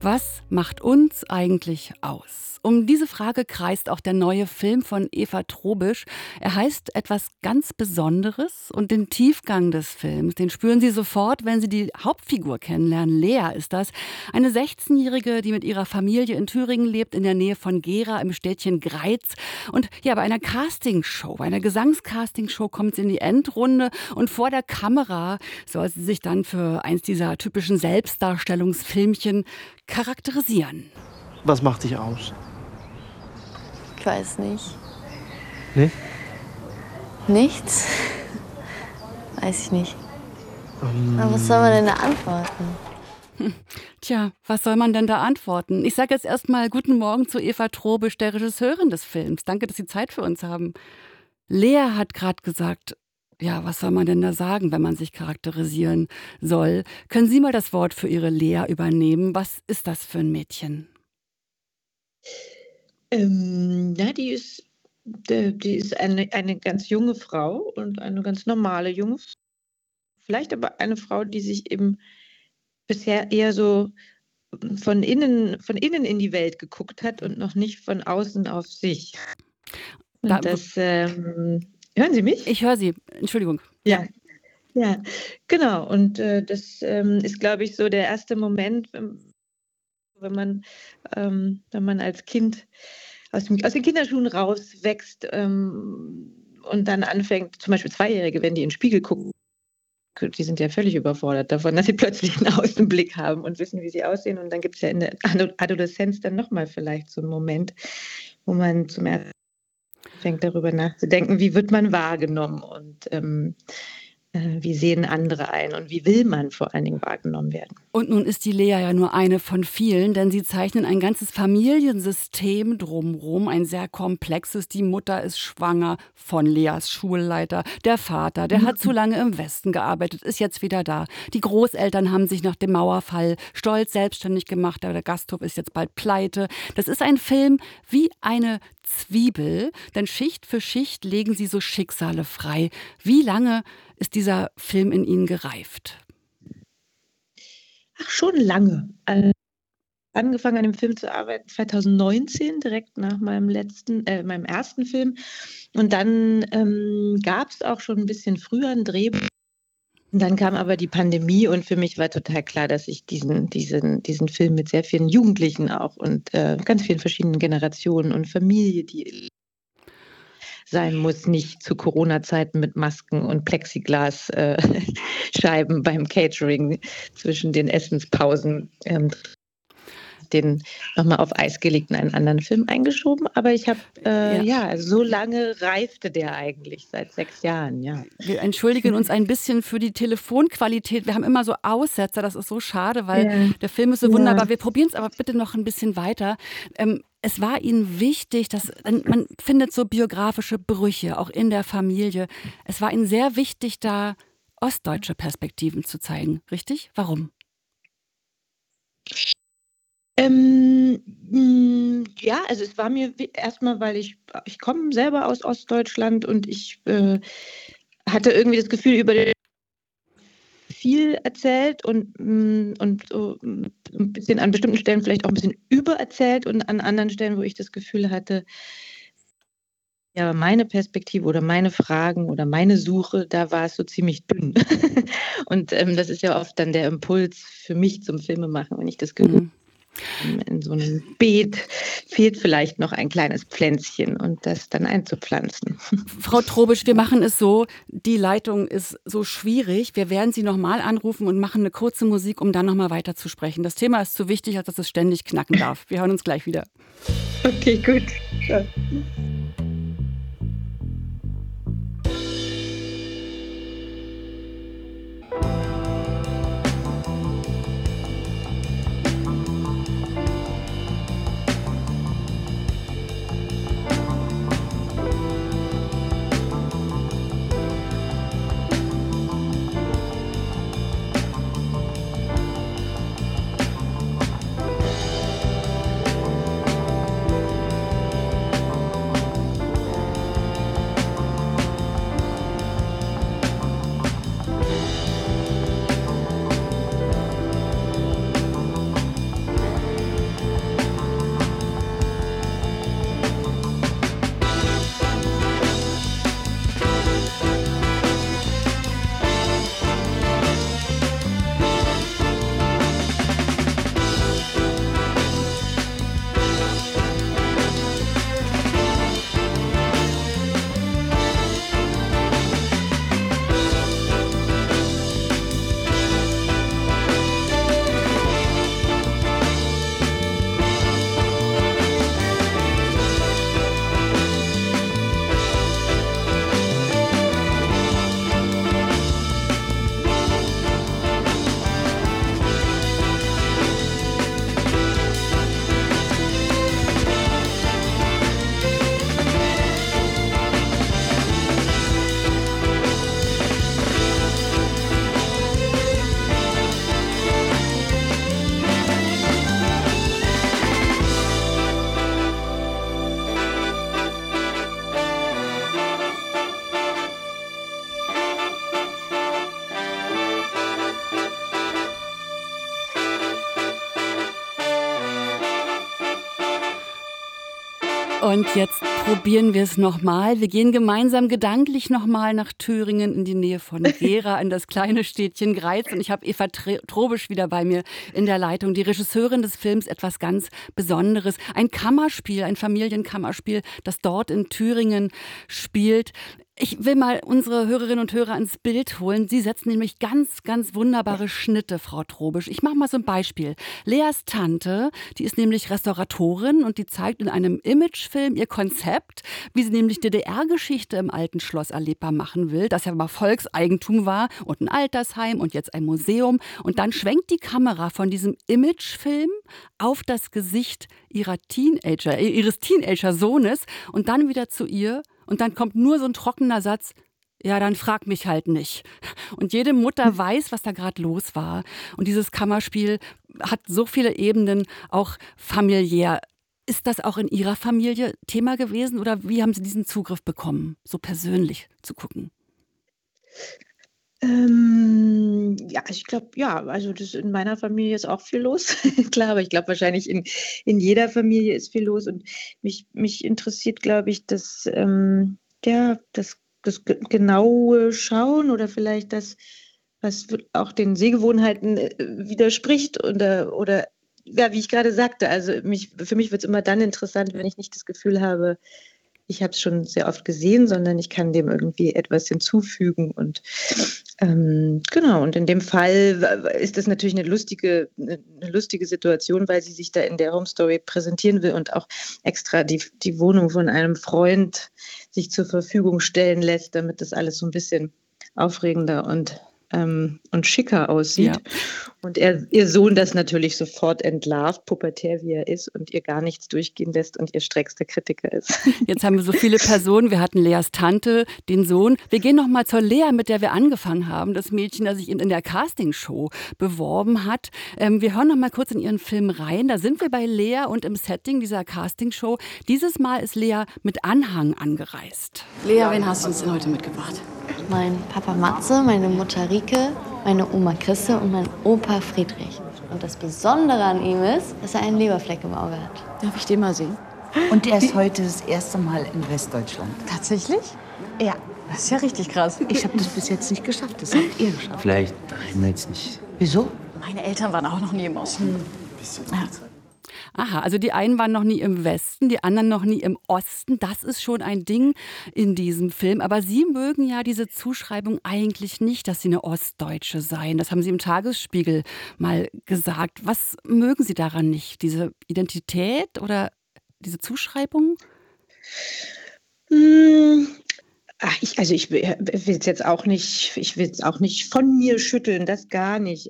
Was macht uns eigentlich aus? Um diese Frage kreist auch der neue Film von Eva Trobisch. Er heißt Etwas ganz Besonderes und den Tiefgang des Films, den spüren Sie sofort, wenn Sie die Hauptfigur kennenlernen. Lea ist das, eine 16-Jährige, die mit ihrer Familie in Thüringen lebt, in der Nähe von Gera im Städtchen Greiz. Und ja, bei einer Castingshow, bei einer Gesangscastingshow kommt sie in die Endrunde und vor der Kamera soll sie sich dann für eins dieser typischen Selbstdarstellungsfilmchen charakterisieren. Was macht dich aus? Ich weiß nicht. Nee? Nichts? Weiß ich nicht. Aber was soll man denn da antworten? Tja, was soll man denn da antworten? Ich sage jetzt erstmal guten Morgen zu Eva Trobisch, der Regisseurin des Films. Danke, dass Sie Zeit für uns haben. Lea hat gerade gesagt, ja, was soll man denn da sagen, wenn man sich charakterisieren soll? Können Sie mal das Wort für Ihre Lea übernehmen? Was ist das für ein Mädchen? Ja, die ist eine ganz junge Frau und eine ganz normale junge Frau. Vielleicht aber eine Frau, die sich eben bisher eher so von innen in die Welt geguckt hat und noch nicht von außen auf sich. Da- Und das, hören Sie mich? Ich höre Sie. Entschuldigung. Ja. Ja, genau. Und das ist, glaube ich, so der erste Moment, wenn man als Kind aus den Kinderschuhen rauswächst und dann anfängt, zum Beispiel Zweijährige, wenn die in den Spiegel gucken, die sind ja völlig überfordert davon, dass sie plötzlich einen Außenblick haben und wissen, wie sie aussehen. Und dann gibt es ja in der Adoleszenz dann nochmal vielleicht so einen Moment, wo man zum ersten Mal fängt, darüber nachzudenken, wie wird man wahrgenommen und wie sehen andere ein und wie will man vor allen Dingen wahrgenommen werden. Und nun ist die Lea ja nur eine von vielen, denn Sie zeichnen ein ganzes Familiensystem drumherum, ein sehr komplexes. Die Mutter ist schwanger von Leas Schulleiter. Der Vater, der hat zu lange im Westen gearbeitet, ist jetzt wieder da. Die Großeltern haben sich nach dem Mauerfall stolz selbstständig gemacht. Der Gasthof ist jetzt bald pleite. Das ist ein Film wie eine Zwiebel, denn Schicht für Schicht legen Sie so Schicksale frei. Wie lange ist dieser Film in Ihnen gereift? Ach, schon lange. Angefangen an dem Film zu arbeiten 2019, direkt nach meinem ersten Film. Und dann gab es auch schon ein bisschen früher ein Drehbuch. Und dann kam aber die Pandemie und für mich war total klar, dass ich diesen Film mit sehr vielen Jugendlichen auch und ganz vielen verschiedenen Generationen und Familie, die sein muss, nicht zu Corona-Zeiten mit Masken und Plexiglas-Scheiben beim Catering zwischen den Essenspausen den nochmal auf Eis gelegten einen anderen Film eingeschoben. Aber ich habe, also so lange reifte der eigentlich, seit 6 Jahren, ja. Wir entschuldigen uns ein bisschen für die Telefonqualität. Wir haben immer so Aussetzer, das ist so schade, weil der Film ist so wunderbar. Wir probieren es aber bitte noch ein bisschen weiter. Es war Ihnen wichtig, dass man findet so biografische Brüche, auch in der Familie. Es war Ihnen sehr wichtig, da ostdeutsche Perspektiven zu zeigen, richtig? Warum? Ja, also es war mir erstmal, weil ich komme selber aus Ostdeutschland und ich hatte irgendwie das Gefühl, über viel erzählt und so ein bisschen an bestimmten Stellen vielleicht auch ein bisschen übererzählt und an anderen Stellen, wo ich das Gefühl hatte, ja, meine Perspektive oder meine Fragen oder meine Suche, da war es so ziemlich dünn. Und das ist ja oft dann der Impuls für mich zum Filmemachen, wenn ich das Gefühl habe, in so einem Beet fehlt vielleicht noch ein kleines Pflänzchen und das dann einzupflanzen. Frau Trobisch, wir machen es so, die Leitung ist so schwierig. Wir werden Sie nochmal anrufen und machen eine kurze Musik, um dann nochmal weiterzusprechen. Das Thema ist zu wichtig, als dass es ständig knacken darf. Wir hören uns gleich wieder. Okay, gut. Ja. Und jetzt probieren wir es nochmal. Wir gehen gemeinsam gedanklich nochmal nach Thüringen in die Nähe von Gera, in das kleine Städtchen Greiz. Und ich habe Eva Trobisch wieder bei mir in der Leitung, die Regisseurin des Films, etwas ganz Besonderes. Ein Kammerspiel, ein Familienkammerspiel, das dort in Thüringen spielt. Ich will mal unsere Hörerinnen und Hörer ins Bild holen. Sie setzen nämlich ganz, ganz wunderbare Schnitte, Frau Trobisch. Ich mache mal so ein Beispiel. Leas Tante, die ist nämlich Restauratorin und die zeigt in einem Imagefilm ihr Konzept, wie sie nämlich DDR-Geschichte im alten Schloss erlebbar machen will, das ja mal Volkseigentum war und ein Altersheim und jetzt ein Museum. Und dann schwenkt die Kamera von diesem Imagefilm auf das Gesicht ihres Teenager-Sohnes und dann wieder zu ihr. Und dann kommt nur so ein trockener Satz, ja, dann frag mich halt nicht. Und jede Mutter weiß, was da gerade los war. Und dieses Kammerspiel hat so viele Ebenen, auch familiär. Ist das auch in Ihrer Familie Thema gewesen oder wie haben Sie diesen Zugriff bekommen, so persönlich zu gucken? Ja, ich glaube, ja, also das in meiner Familie ist auch viel los. Klar, aber ich glaube wahrscheinlich in jeder Familie ist viel los und mich interessiert, glaube ich, das genaue Schauen oder vielleicht das, was auch den Sehgewohnheiten widerspricht oder ja, wie ich gerade sagte, also für mich wird es immer dann interessant, wenn ich nicht das Gefühl habe, ich habe es schon sehr oft gesehen, sondern ich kann dem irgendwie etwas hinzufügen. Und genau, und in dem Fall ist das natürlich eine lustige Situation, weil sie sich da in der Home Story präsentieren will und auch extra die Wohnung von einem Freund sich zur Verfügung stellen lässt, damit das alles so ein bisschen aufregender und schicker aussieht. Ja. Und ihr Sohn das natürlich sofort entlarvt, pubertär wie er ist und ihr gar nichts durchgehen lässt und ihr stärkster Kritiker ist. Jetzt haben wir so viele Personen. Wir hatten Leas Tante, den Sohn. Wir gehen noch mal zur Lea, mit der wir angefangen haben. Das Mädchen, das sich in der Castingshow beworben hat. Wir hören noch mal kurz in ihren Film rein. Da sind wir bei Lea und im Setting dieser Castingshow. Dieses Mal ist Lea mit Anhang angereist. Lea, wen hast du uns denn heute mitgebracht? Mein Papa Matze, meine Mutter Rike, meine Oma Christe und mein Opa Friedrich. Und das Besondere an ihm ist, dass er einen Leberfleck im Auge hat. Darf ich den mal sehen? Und er ist heute das erste Mal in Westdeutschland. Tatsächlich? Ja. Das ist ja richtig krass. Ich habe das bis jetzt nicht geschafft. Das habt ihr geschafft. Vielleicht reden wir jetzt nicht. Wieso? Meine Eltern waren auch noch nie im Osten. Ja. Aha, also die einen waren noch nie im Westen, die anderen noch nie im Osten. Das ist schon ein Ding in diesem Film. Aber Sie mögen ja diese Zuschreibung eigentlich nicht, dass Sie eine Ostdeutsche seien. Das haben Sie im Tagesspiegel mal gesagt. Was mögen Sie daran nicht? Diese Identität oder diese Zuschreibung? Ich will es jetzt auch nicht, ich will es auch nicht von mir schütteln, das gar nicht.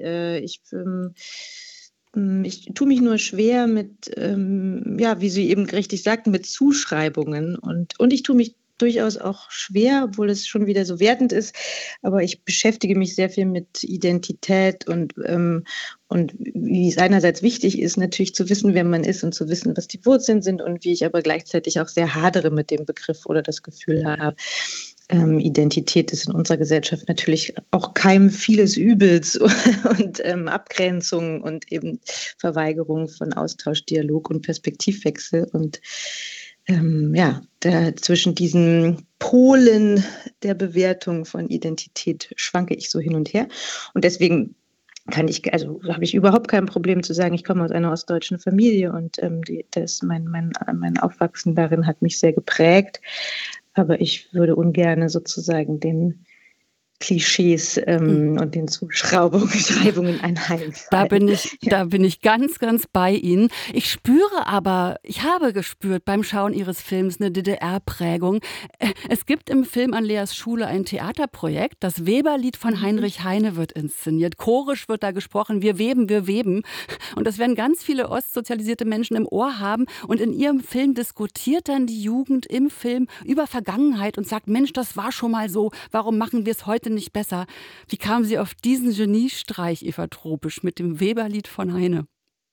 Ich tue mich nur schwer mit, ja, wie Sie eben richtig sagten, mit Zuschreibungen. Und ich tue mich durchaus auch schwer, obwohl es schon wieder so wertend ist. Aber ich beschäftige mich sehr viel mit Identität und wie es einerseits wichtig ist, natürlich zu wissen, wer man ist und zu wissen, was die Wurzeln sind und wie ich aber gleichzeitig auch sehr hadere mit dem Begriff oder das Gefühl habe, Identität ist in unserer Gesellschaft natürlich auch Keim vieles Übels und Abgrenzung und eben Verweigerung von Austausch, Dialog und Perspektivwechsel. Und ja, zwischen diesen Polen der Bewertung von Identität schwanke ich so hin und her. Und deswegen habe ich überhaupt kein Problem zu sagen, ich komme aus einer ostdeutschen Familie und mein Aufwachsen darin hat mich sehr geprägt. Aber ich würde ungern sozusagen den Klischees und den Zuschreibungen anheimfallen. Da bin ich ganz, ganz bei Ihnen. Ich habe gespürt beim Schauen Ihres Films eine DDR-Prägung. Es gibt im Film an Leas Schule ein Theaterprojekt. Das Weberlied von Heinrich Heine wird inszeniert. Chorisch wird da gesprochen, wir weben, wir weben. Und das werden ganz viele ostsozialisierte Menschen im Ohr haben. Und in ihrem Film diskutiert dann die Jugend im Film über Vergangenheit und sagt, Mensch, das war schon mal so. Warum machen wir es heute nicht besser? Wie kamen Sie auf diesen Geniestreich, Eva Trobisch, mit dem Weberlied von Heine?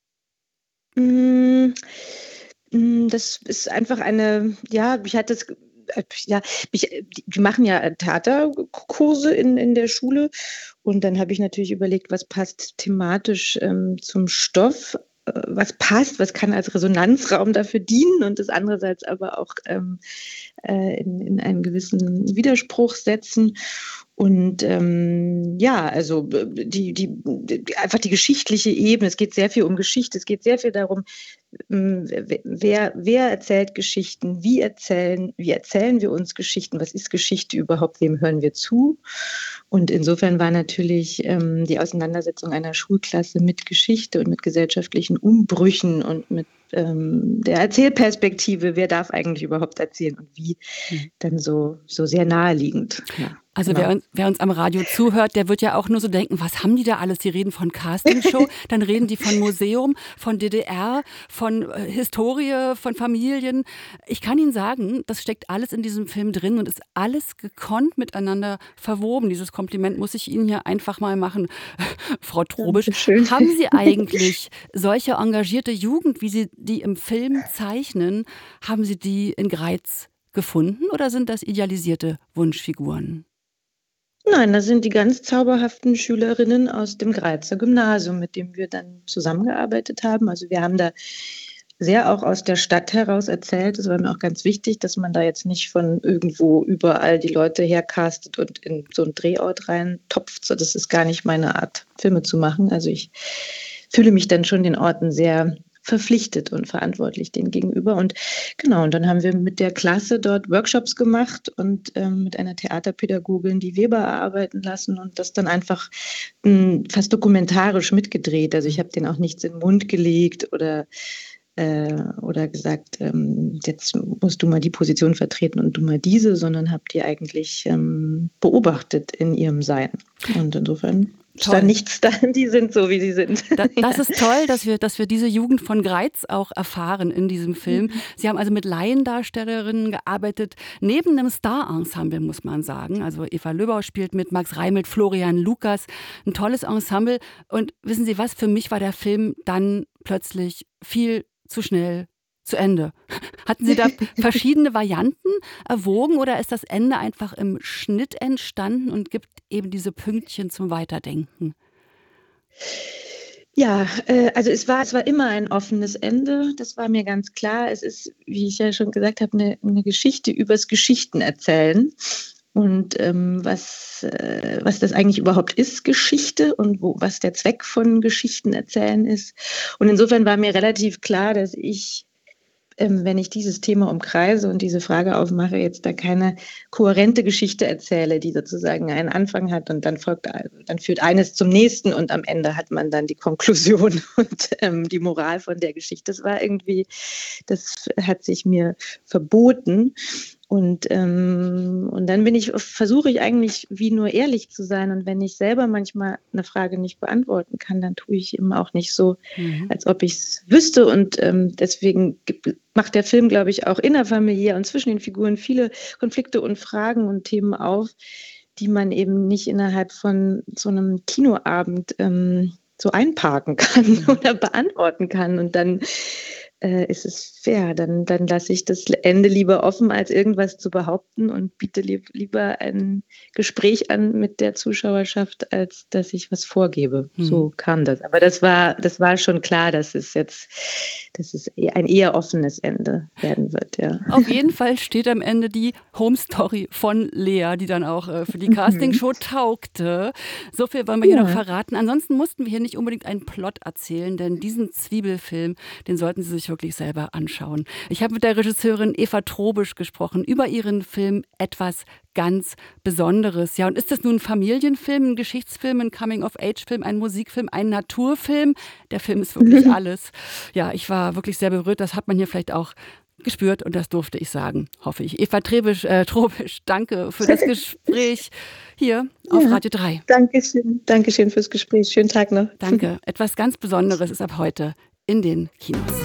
Das ist einfach die machen ja Theaterkurse in der Schule und dann habe ich natürlich überlegt, was passt thematisch zum Stoff was passt, was kann als Resonanzraum dafür dienen und das andererseits aber auch in einen gewissen Widerspruch setzen. Und also einfach die geschichtliche Ebene. Es geht sehr viel um Geschichte. Es geht sehr viel darum, wer erzählt Geschichten, wie erzählen wir uns Geschichten, was ist Geschichte überhaupt, wem hören wir zu? Und insofern war natürlich die Auseinandersetzung einer Schulklasse mit Geschichte und mit gesellschaftlichen Umbrüchen und mit der Erzählperspektive, wer darf eigentlich überhaupt erzählen und wie, dann so sehr naheliegend. Ja. Also wer uns am Radio zuhört, der wird ja auch nur so denken, was haben die da alles? Die reden von Castingshow, dann reden die von Museum, von DDR, von Historie, von Familien. Ich kann Ihnen sagen, das steckt alles in diesem Film drin und ist alles gekonnt miteinander verwoben. Dieses Kompliment muss ich Ihnen hier einfach mal machen, Frau Trobisch. Haben Sie eigentlich solche engagierte Jugend, wie Sie die im Film zeichnen, haben Sie die in Greiz gefunden oder sind das idealisierte Wunschfiguren? Nein, das sind die ganz zauberhaften Schülerinnen aus dem Greizer Gymnasium, mit dem wir dann zusammengearbeitet haben. Also wir haben da sehr auch aus der Stadt heraus erzählt. Es war mir auch ganz wichtig, dass man da jetzt nicht von irgendwo überall die Leute hercastet und in so einen Drehort reintopft. So, das ist gar nicht meine Art, Filme zu machen. Also ich fühle mich dann schon den Orten sehr verpflichtet und verantwortlich denen gegenüber. Und genau, und dann haben wir mit der Klasse dort Workshops gemacht und mit einer Theaterpädagogin die Weber erarbeiten lassen und das dann einfach fast dokumentarisch mitgedreht. Also ich habe denen auch nichts in den Mund gelegt oder gesagt, jetzt musst du mal die Position vertreten und du mal diese, sondern habe die eigentlich beobachtet in ihrem Sein. Und insofern stand nichts da, die sind so, wie sie sind. Das ist toll, dass wir diese Jugend von Greiz auch erfahren in diesem Film. Sie haben also mit Laiendarstellerinnen gearbeitet, neben einem Star-Ensemble, muss man sagen. Also Eva Löbau spielt mit, Max Reimet, Florian Lukas, ein tolles Ensemble. Und wissen Sie was, für mich war der Film dann plötzlich viel zu schnell zu Ende. Hatten Sie da verschiedene Varianten erwogen oder ist das Ende einfach im Schnitt entstanden und gibt eben diese Pünktchen zum Weiterdenken? Ja, also es war immer ein offenes Ende, das war mir ganz klar. Es ist, wie ich ja schon gesagt habe, eine Geschichte übers Geschichtenerzählen. Und was das eigentlich überhaupt ist, Geschichte und was der Zweck von Geschichten erzählen ist. Und insofern war mir relativ klar, dass ich, wenn ich dieses Thema umkreise und diese Frage aufmache, jetzt da keine kohärente Geschichte erzähle, die sozusagen einen Anfang hat und dann führt eines zum nächsten und am Ende hat man dann die Konklusion und die Moral von der Geschichte. Das hat sich mir verboten. Und dann versuche ich eigentlich wie nur ehrlich zu sein. Und wenn ich selber manchmal eine Frage nicht beantworten kann, dann tue ich eben auch nicht so, als ob ich es wüsste. Und deswegen macht der Film, glaube ich, auch innerfamiliär und zwischen den Figuren viele Konflikte und Fragen und Themen auf, die man eben nicht innerhalb von so einem Kinoabend so einparken kann oder beantworten kann. Und dann ist es fair, dann lasse ich das Ende lieber offen, als irgendwas zu behaupten und biete lieber ein Gespräch an mit der Zuschauerschaft, als dass ich was vorgebe. So kam das. Aber das war schon klar, dass es ein eher offenes Ende werden wird. Ja. Auf jeden Fall steht am Ende die Home Story von Lea, die dann auch für die Castingshow taugte. So viel wollen wir hier noch verraten. Ansonsten mussten wir hier nicht unbedingt einen Plot erzählen, denn diesen Zwiebelfilm, den sollten Sie sich wirklich selber anschauen. Ich habe mit der Regisseurin Eva Trobisch gesprochen über ihren Film Etwas ganz Besonderes. Ja, und ist das nun ein Familienfilm, ein Geschichtsfilm, ein Coming-of-Age-Film, ein Musikfilm, ein Naturfilm? Der Film ist wirklich alles. Ja, ich war wirklich sehr berührt. Das hat man hier vielleicht auch gespürt und das durfte ich sagen, hoffe ich. Eva Trobisch, danke für das Gespräch hier auf Radio 3. Dankeschön fürs Gespräch. Schönen Tag noch. Danke. Etwas ganz Besonderes ist ab heute in den Kinos.